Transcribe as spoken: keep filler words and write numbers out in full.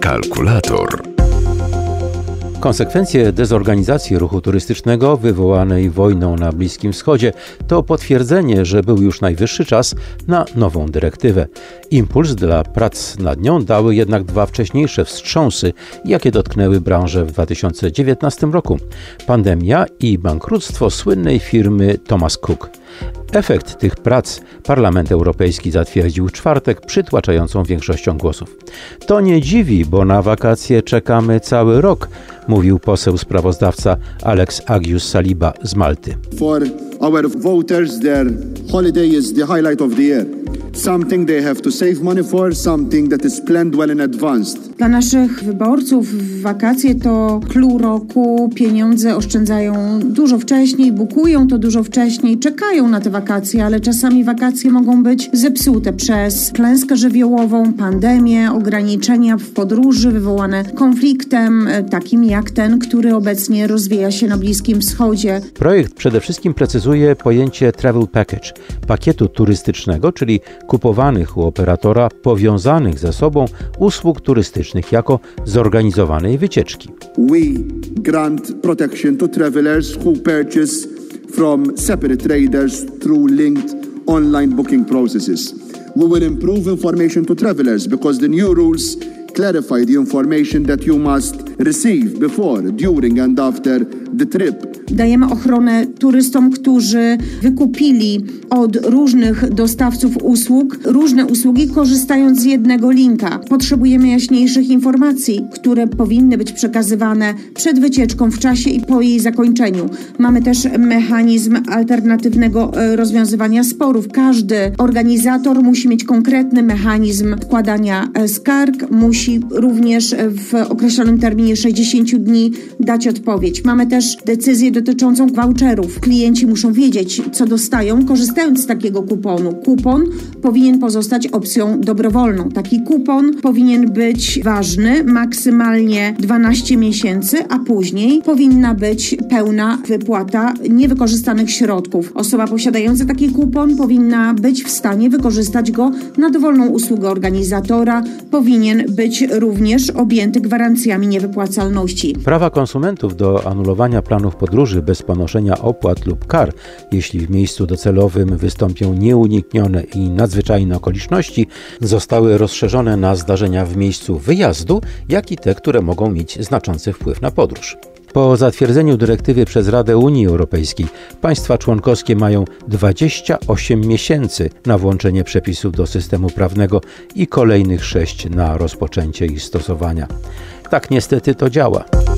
Kalkulator. Konsekwencje dezorganizacji ruchu turystycznego wywołanej wojną na Bliskim Wschodzie to potwierdzenie, że był już najwyższy czas na nową dyrektywę. Impuls dla prac nad nią dały jednak dwa wcześniejsze wstrząsy, jakie dotknęły branżę w dwa tysiące dziewiętnastym roku. Pandemia i bankructwo słynnej firmy Thomas Cook. Efekt tych prac Parlament Europejski zatwierdził w czwartek przytłaczającą większością głosów. To nie dziwi, bo na wakacje czekamy cały rok, mówił poseł sprawozdawca Alex Agius Saliba z Malty. For our voters, their holiday is the highlight of the year. Something they have to save money for, something that is planned well in advance. Dla naszych wyborców wakacje to clue roku, pieniądze oszczędzają dużo wcześniej, bukują to dużo wcześniej, czekają na te wakacje, ale czasami wakacje mogą być zepsute przez klęskę żywiołową, pandemię, ograniczenia w podróży wywołane konfliktem takim jak ten, który obecnie rozwija się na Bliskim Wschodzie. Projekt przede wszystkim precyzuje pojęcie travel package, pakietu turystycznego, czyli kupowanych u operatora powiązanych ze sobą usług turystycznych jako zorganizowanej wycieczki. We grant protection to travelers who purchase from separate traders through linked online booking processes. We will improve information to travelers because the new rules clarify the information that you must receive before, during and after the trip. Dajemy ochronę turystom, którzy wykupili od różnych dostawców usług różne usługi, korzystając z jednego linka. Potrzebujemy jaśniejszych informacji, które powinny być przekazywane przed wycieczką, w czasie i po jej zakończeniu. Mamy też mechanizm alternatywnego rozwiązywania sporów. Każdy organizator musi mieć konkretny mechanizm składania skarg, musi również w określonym terminie sześćdziesięciu dni dać odpowiedź. Mamy też decyzję dotyczącą voucherów. Klienci muszą wiedzieć, co dostają, korzystając z takiego kuponu. Kupon powinien pozostać opcją dobrowolną. Taki kupon powinien być ważny maksymalnie dwanaście miesięcy, a później powinna być pełna wypłata niewykorzystanych środków. Osoba posiadająca taki kupon powinna być w stanie wykorzystać go na dowolną usługę organizatora. Powinien być również objęty gwarancjami niewypłacalności. Prawa konsumentów do anulowania planów podróży bez ponoszenia opłat lub kar, jeśli w miejscu docelowym wystąpią nieuniknione i nadzwyczajne okoliczności, zostały rozszerzone na zdarzenia w miejscu wyjazdu, jak i te, które mogą mieć znaczący wpływ na podróż. Po zatwierdzeniu dyrektywy przez Radę Unii Europejskiej państwa członkowskie mają dwadzieścia osiem miesięcy na włączenie przepisów do systemu prawnego i kolejnych sześć na rozpoczęcie ich stosowania. Tak niestety to działa.